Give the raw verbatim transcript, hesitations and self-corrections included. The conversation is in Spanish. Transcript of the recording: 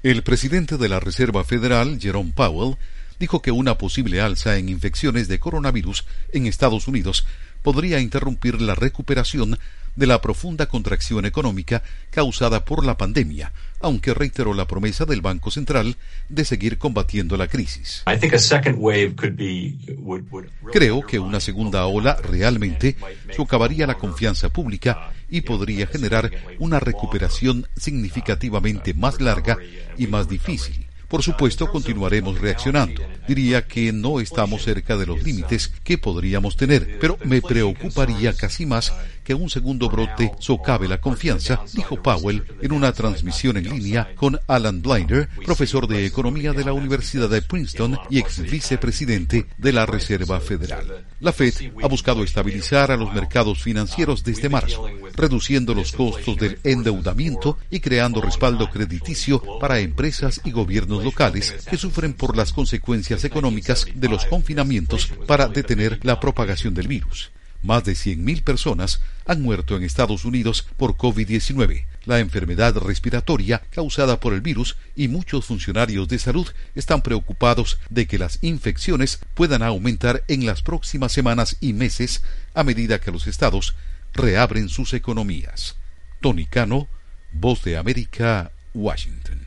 El presidente de la Reserva Federal, Jerome Powell, dijo que una posible alza en infecciones de coronavirus en Estados Unidos podría interrumpir la recuperación de la profunda contracción económica causada por la pandemia, aunque reiteró la promesa del Banco Central de seguir combatiendo la crisis. Creo que una segunda ola realmente socavaría la confianza pública y podría generar una recuperación significativamente más larga y más difícil. Por supuesto, continuaremos reaccionando. Diría que no estamos cerca de los límites que podríamos tener, pero me preocuparía casi más que un segundo brote socave la confianza, dijo Powell en una transmisión en línea con Alan Blinder, profesor de Economía de la Universidad de Princeton y ex vicepresidente de la Reserva Federal. La Fed ha buscado estabilizar a los mercados financieros desde marzo, reduciendo los costos del endeudamiento y creando respaldo crediticio para empresas y gobiernos locales que sufren por las consecuencias económicas de los confinamientos para detener la propagación del virus. Más de cien mil personas han muerto en Estados Unidos por COVID diecinueve, la enfermedad respiratoria causada por el virus, y muchos funcionarios de salud están preocupados de que las infecciones puedan aumentar en las próximas semanas y meses a medida que los estados reabren sus economías. Tony Cano, Voz de América, Washington.